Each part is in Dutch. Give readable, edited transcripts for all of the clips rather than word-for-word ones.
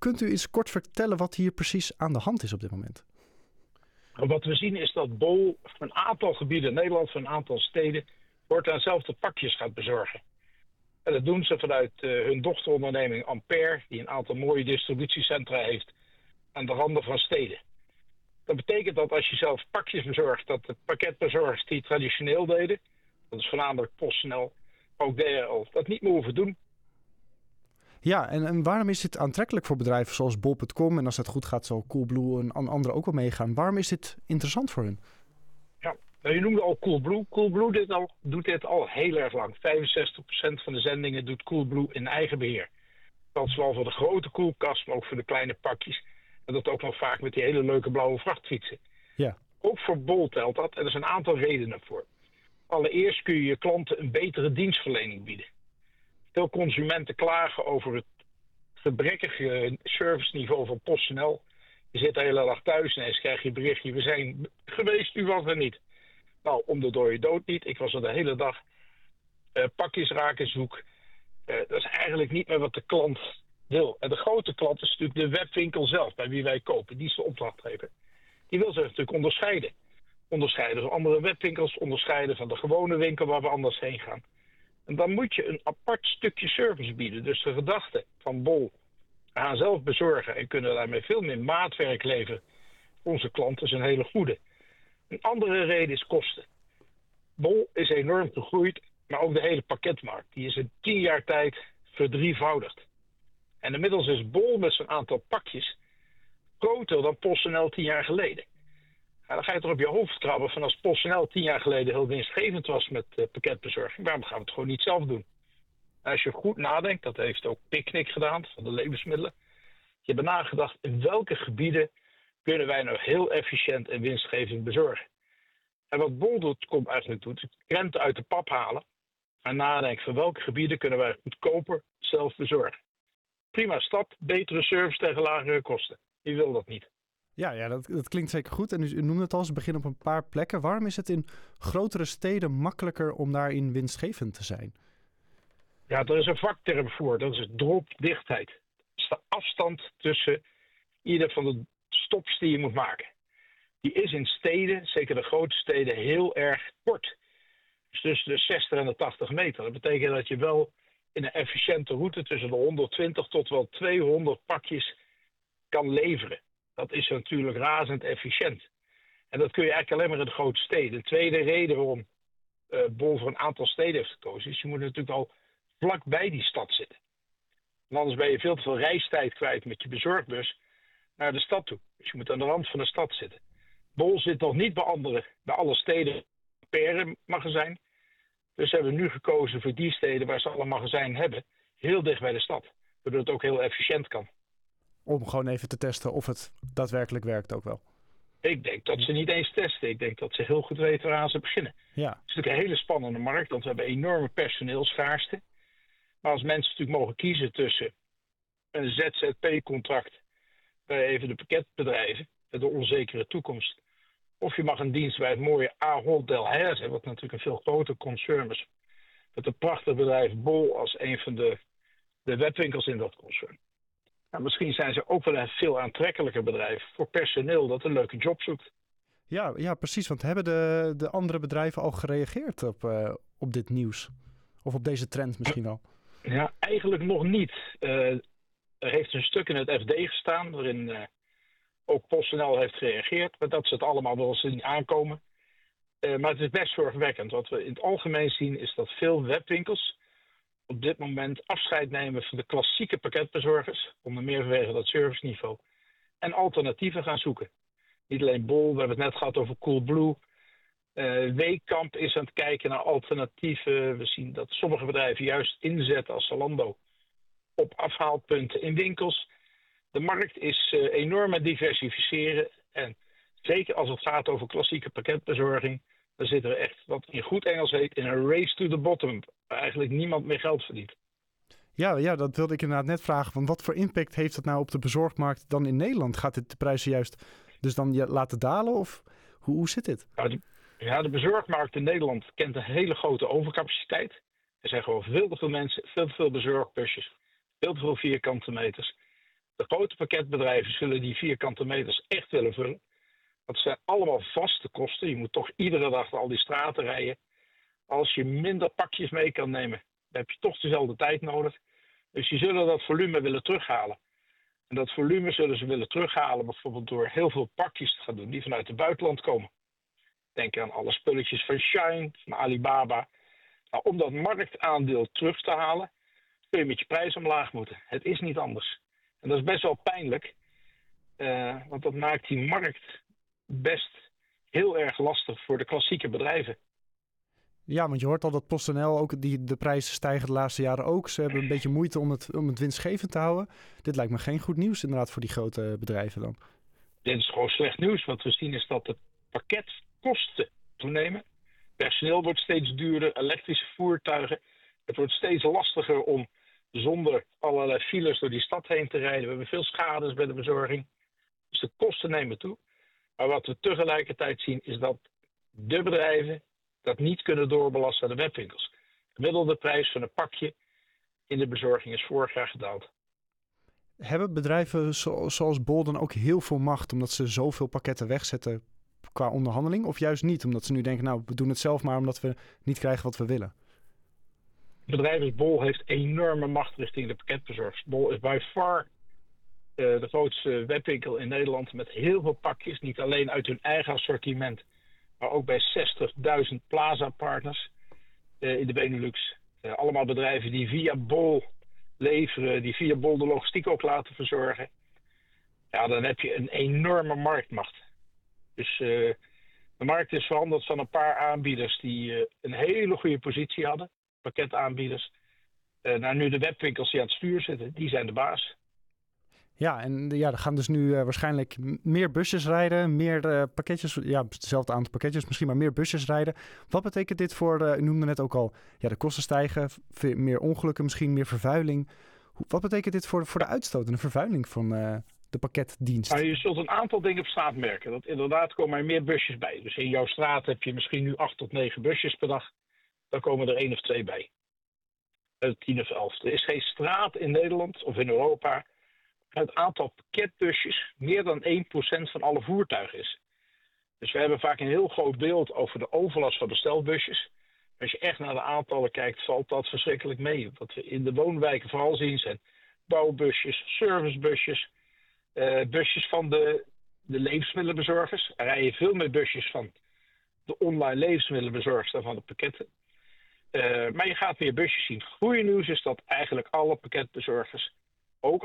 Kunt u eens kort vertellen wat hier precies aan de hand is op dit moment? Wat we zien is dat Bol een aantal gebieden in Nederland, van een aantal steden, voortaanzelfde pakjes gaat bezorgen. En dat doen ze vanuit hun dochteronderneming Ampère, die een aantal mooie distributiecentra heeft aan de randen van steden. Dat betekent dat als je zelf pakjes bezorgt, dat de pakketbezorgers die traditioneel deden, dat is voornamelijk PostNL, ook DHL, dat niet meer hoeven doen. Ja, en waarom is dit aantrekkelijk voor bedrijven zoals bol.com? En als dat goed gaat, zal Coolblue en anderen ook wel meegaan. Waarom is dit interessant voor hun? Ja, nou, je noemde al Coolblue. Coolblue doet dit al heel erg lang. 65% van de zendingen doet Coolblue in eigen beheer. Dat is zowel voor de grote koelkast, maar ook voor de kleine pakjes. En dat ook nog vaak met die hele leuke blauwe vrachtfietsen. Ja. Ook voor Bol telt dat. En er zijn een aantal redenen voor. Allereerst kun je je klanten een betere dienstverlening bieden. Veel consumenten klagen over het gebrekkige serviceniveau van PostNL. Je zit de hele dag thuis en eens krijg je een berichtje: we zijn geweest, u was er niet. Nou, om de dode dood niet. Ik was er de hele dag pakjes raken zoek. Dat is eigenlijk niet meer wat de klant wil. En de grote klant is natuurlijk de webwinkel zelf, bij wie wij kopen. Die is de opdrachtgever. Die wil zich natuurlijk onderscheiden. Onderscheiden van andere webwinkels, onderscheiden van de gewone winkel waar we anders heen gaan. En dan moet je een apart stukje service bieden. Dus de gedachte van Bol, we gaan zelf bezorgen en kunnen daarmee veel meer maatwerk leveren voor onze klanten, is een hele goede. Een andere reden is kosten. Bol is enorm gegroeid, maar ook de hele pakketmarkt. Die is in 10 jaar tijd verdrievoudigd. En inmiddels is Bol met zijn aantal pakjes groter dan PostNL 10 jaar geleden. Ja, dan ga je toch op je hoofd krabben van als PostNL 10 jaar geleden heel winstgevend was met pakketbezorging. Waarom gaan we het gewoon niet zelf doen? En als je goed nadenkt, dat heeft ook Picnic gedaan van de levensmiddelen. Je hebt nagedacht in welke gebieden kunnen wij nou heel efficiënt en winstgevend bezorgen. En wat Bol.com eigenlijk doet, is krenten uit de pap halen en nadenken van welke gebieden kunnen wij goedkoper zelf bezorgen. Prima stap, betere service tegen lagere kosten. Wie wil dat niet? Ja, dat klinkt zeker goed. En u noemde het al, ze beginnen op een paar plekken. Waarom is het in grotere steden makkelijker om daarin winstgevend te zijn? Ja, er is een vakterm voor. Dat is dropdichtheid. Dat is de afstand tussen ieder van de stops die je moet maken. Die is in steden, zeker de grote steden, heel erg kort. Dus tussen de 60 en de 80 meter. Dat betekent dat je wel in een efficiënte route tussen de 120 tot wel 200 pakjes kan leveren. Dat is natuurlijk razend efficiënt. En dat kun je eigenlijk alleen maar in de grote steden. Een tweede reden waarom Bol voor een aantal steden heeft gekozen is: je moet natuurlijk al vlakbij die stad zitten. Want anders ben je veel te veel reistijd kwijt met je bezorgbus naar de stad toe. Dus je moet aan de rand van de stad zitten. Bol zit nog niet bij alle steden per magazijn. Dus hebben we nu gekozen voor die steden waar ze al een magazijn hebben, heel dicht bij de stad. Waardoor het ook heel efficiënt kan. Om gewoon even te testen of het daadwerkelijk werkt ook wel. Ik denk dat ze niet eens testen. Ik denk dat ze heel goed weten waaraan ze beginnen. Ja. Het is natuurlijk een hele spannende markt, want we hebben enorme personeelsschaarste. Maar als mensen natuurlijk mogen kiezen tussen een ZZP-contract bij even de pakketbedrijven, met de onzekere toekomst, of je mag een dienst bij het mooie Ahold Delhaize, wat natuurlijk een veel groter concern is, met een prachtig bedrijf Bol als een van de webwinkels in dat concern. Nou, misschien zijn ze ook wel een veel aantrekkelijker bedrijf voor personeel dat een leuke job zoekt. Ja, precies. Want hebben de andere bedrijven al gereageerd op dit nieuws? Of op deze trend misschien wel? Ja, eigenlijk nog niet. Er heeft een stuk in het FD gestaan waarin ook PostNL heeft gereageerd. Maar dat ze het allemaal wel zien aankomen. Maar het is best zorgwekkend. Wat we in het algemeen zien is dat veel webwinkels op dit moment afscheid nemen van de klassieke pakketbezorgers, onder meer vanwege dat serviceniveau, en alternatieven gaan zoeken. Niet alleen Bol, we hebben het net gehad over Coolblue. Weekamp is aan het kijken naar alternatieven. We zien dat sommige bedrijven juist inzetten als Zalando op afhaalpunten in winkels. De markt is enorm aan het diversificeren. En zeker als het gaat over klassieke pakketbezorging, dan zitten we echt, wat in goed Engels heet, in een race to the bottom. Waar eigenlijk niemand meer geld verdient. Ja, dat wilde ik inderdaad net vragen. Want wat voor impact heeft het nou op de bezorgmarkt dan in Nederland? Gaat dit de prijzen juist dus dan laten dalen? Of hoe zit dit? De bezorgmarkt in Nederland kent een hele grote overcapaciteit. Er zijn gewoon veel te veel mensen, veel te veel bezorgbusjes, veel te veel vierkante meters. De grote pakketbedrijven zullen die vierkante meters echt willen vullen. Dat zijn allemaal vaste kosten. Je moet toch iedere dag al die straten rijden. Als je minder pakjes mee kan nemen, dan heb je toch dezelfde tijd nodig. Dus die zullen dat volume willen terughalen. En dat volume zullen ze willen terughalen bijvoorbeeld door heel veel pakjes te gaan doen die vanuit het buitenland komen. Denk aan alle spulletjes van Shein, van Alibaba. Nou, om dat marktaandeel terug te halen, kun je met je prijs omlaag moeten. Het is niet anders. En dat is best wel pijnlijk, want dat maakt die markt best heel erg lastig voor de klassieke bedrijven. Ja, want je hoort al dat PostNL ook de prijzen stijgen de laatste jaren ook. Ze hebben een beetje moeite om het winstgevend te houden. Dit lijkt me geen goed nieuws inderdaad voor die grote bedrijven dan. Dit is gewoon slecht nieuws. Wat we zien is dat de pakketkosten toenemen. Personeel wordt steeds duurder, elektrische voertuigen. Het wordt steeds lastiger om zonder allerlei files door die stad heen te rijden. We hebben veel schades bij de bezorging. Dus de kosten nemen toe. Maar wat we tegelijkertijd zien is dat de bedrijven dat niet kunnen doorbelasten aan de webwinkels. De gemiddelde prijs van een pakje in de bezorging is vorig jaar gedaald. Hebben bedrijven zoals Bol dan ook heel veel macht omdat ze zoveel pakketten wegzetten qua onderhandeling? Of juist niet, omdat ze nu denken, nou, we doen het zelf maar omdat we niet krijgen wat we willen? Het bedrijf als Bol heeft enorme macht richting de pakketbezorgers. Bol is by far de grootste webwinkel in Nederland met heel veel pakjes. Niet alleen uit hun eigen assortiment, maar ook bij 60.000 Plaza-partners in de Benelux. Allemaal bedrijven die via Bol leveren, die via Bol de logistiek ook laten verzorgen. Ja, dan heb je een enorme marktmacht. Dus de markt is veranderd van een paar aanbieders die een hele goede positie hadden, pakketaanbieders, naar nu de webwinkels die aan het stuur zitten, die zijn de baas. Ja, en er gaan dus nu waarschijnlijk meer busjes rijden, meer pakketjes, ja, hetzelfde aantal pakketjes misschien, maar meer busjes rijden. Wat betekent dit voor, u noemde net ook al, ja, de kosten stijgen, meer ongelukken misschien, meer vervuiling. Wat betekent dit voor de uitstoot en de vervuiling van de pakketdienst? Nou, je zult een aantal dingen op straat merken. Dat inderdaad komen er meer busjes bij. Dus in jouw straat heb je misschien nu 8 tot 9 busjes per dag. Dan komen er 1 of 2 bij. 10 of 11. Er is geen straat in Nederland of in Europa het aantal pakketbusjes meer dan 1% van alle voertuigen is. Dus we hebben vaak een heel groot beeld over de overlast van bestelbusjes. Als je echt naar de aantallen kijkt, valt dat verschrikkelijk mee. Wat we in de woonwijken vooral zien zijn bouwbusjes, servicebusjes, busjes van de levensmiddelenbezorgers. Er rijden veel meer busjes van de online levensmiddelenbezorgers dan van de pakketten. Maar je gaat meer busjes zien. Goede nieuws is dat eigenlijk alle pakketbezorgers, ook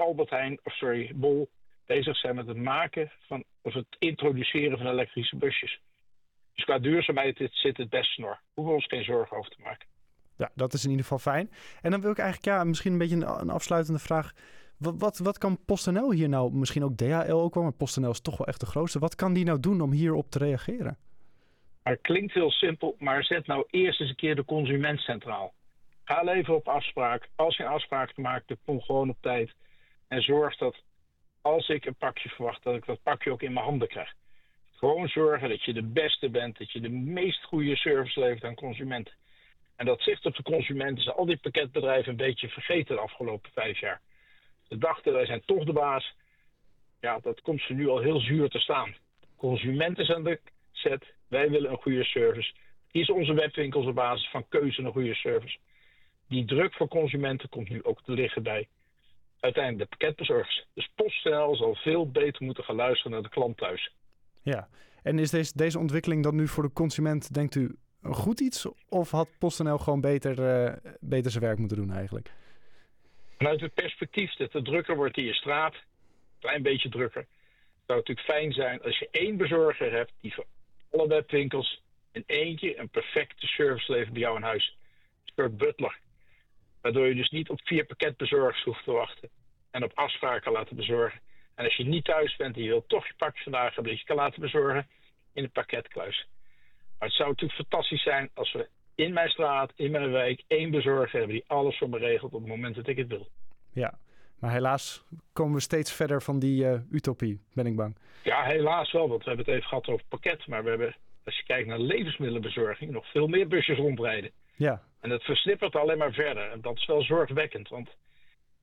Bol, bezig zijn met het maken van, of het introduceren van elektrische busjes. Dus qua duurzaamheid zit het best snor. Hoeven we ons geen zorgen over te maken. Ja, dat is in ieder geval fijn. En dan wil ik eigenlijk misschien een beetje een afsluitende vraag. Wat kan PostNL hier nou, misschien ook DHL ook wel, maar PostNL is toch wel echt de grootste. Wat kan die nou doen om hierop te reageren? Maar het klinkt heel simpel, maar zet nou eerst eens een keer de consument centraal. Ga even op afspraak. Als je een afspraak maakt, kom gewoon op tijd. En zorg dat als ik een pakje verwacht, dat ik dat pakje ook in mijn handen krijg. Gewoon zorgen dat je de beste bent, dat je de meest goede service levert aan consumenten. En dat zicht op de consumenten zijn al die pakketbedrijven een beetje vergeten de afgelopen 5 jaar. Ze dachten, wij zijn toch de baas. Ja, dat komt ze nu al heel zuur te staan. Consumenten zijn de zet. Wij willen een goede service. Hier is onze webwinkels op basis van keuze een goede service. Die druk voor consumenten komt nu ook te liggen bij uiteindelijk de pakketbezorgers. Dus PostNL zal veel beter moeten gaan luisteren naar de klant thuis. Ja, en is deze ontwikkeling dan nu voor de consument, denkt u, een goed iets? Of had PostNL gewoon beter zijn werk moeten doen eigenlijk? Vanuit het perspectief dat het drukker wordt in je straat, een klein beetje drukker, zou het natuurlijk fijn zijn als je 1 bezorger hebt die voor alle webwinkels in eentje een perfecte service levert bij jou in huis. Een soort butler. Waardoor je dus niet op 4 pakketbezorgers hoeft te wachten en op afspraken laten bezorgen. En als je niet thuis bent en je wilt toch je pakje vandaag hebben, dat je kan laten bezorgen in de pakketkluis. Maar het zou natuurlijk fantastisch zijn als we in mijn straat, in mijn wijk, 1 bezorger hebben die alles voor me regelt op het moment dat ik het wil. Ja, maar helaas komen we steeds verder van die utopie, ben ik bang. Ja, helaas wel, want we hebben het even gehad over pakket. Maar we hebben, als je kijkt naar levensmiddelenbezorging, nog veel meer busjes rondrijden. Ja. En dat versnippert alleen maar verder. En dat is wel zorgwekkend, want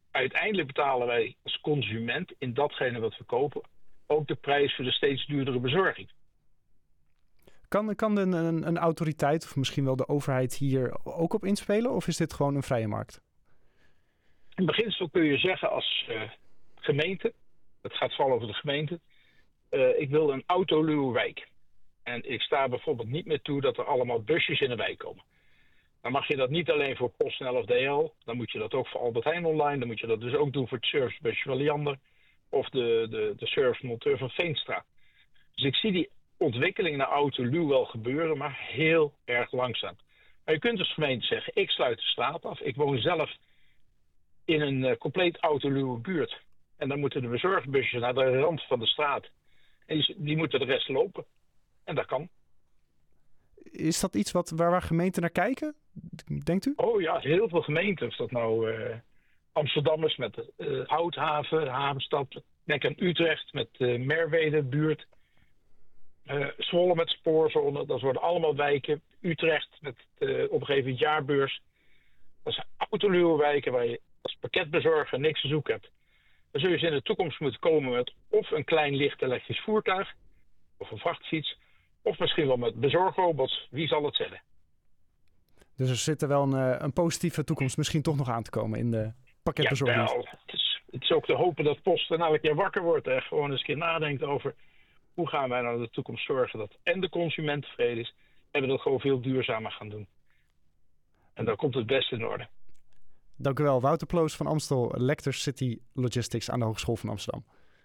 uiteindelijk betalen wij als consument in datgene wat we kopen ook de prijs voor de steeds duurdere bezorging. Kan een autoriteit of misschien wel de overheid hier ook op inspelen? Of is dit gewoon een vrije markt? In beginsel kun je zeggen als gemeente, het gaat vooral over de gemeente, ik wil een autoluwe wijk. En ik sta bijvoorbeeld niet meer toe dat er allemaal busjes in de wijk komen. Dan mag je dat niet alleen voor PostNL of DL. Dan moet je dat ook voor Albert Heijn online. Dan moet je dat dus ook doen voor het servicebusje van Liander. Of de servicemonteur van Veenstra. Dus ik zie die ontwikkeling naar autoluw wel gebeuren, maar heel erg langzaam. Maar je kunt als gemeente zeggen, ik sluit de straat af. Ik woon zelf in een compleet autoluwe buurt. En dan moeten de bezorgbusjes naar de rand van de straat. En die moeten de rest lopen. En dat kan. Is dat iets waar gemeenten naar kijken, denkt u? Oh ja, heel veel gemeenten. Of dat nou Amsterdammers met Houthaven, Havenstad. Denk aan Utrecht met Merwede buurt. Zwolle met Spoorzone. Dat worden allemaal wijken. Utrecht met op een gegeven moment jaarbeurs. Dat zijn autoluwe wijken waar je als pakketbezorger niks te zoeken hebt. Dan zul je in de toekomst moeten komen met of een klein licht elektrisch voertuig. Of een vrachtfiets. Of misschien wel met bezorgrobots. Wie zal het zeggen? Dus er zit er wel een positieve toekomst misschien toch nog aan te komen in de pakketbezorging. Ja, het is ook te hopen dat Post nou een keer wakker wordt. En gewoon eens een keer nadenkt over hoe gaan wij nou in de toekomst zorgen dat en de consument tevreden is. En we dat gewoon veel duurzamer gaan doen. En dan komt het best in orde. Dank u wel. Wouter Ploos van Amstel, Lector City Logistics aan de Hogeschool van Amsterdam.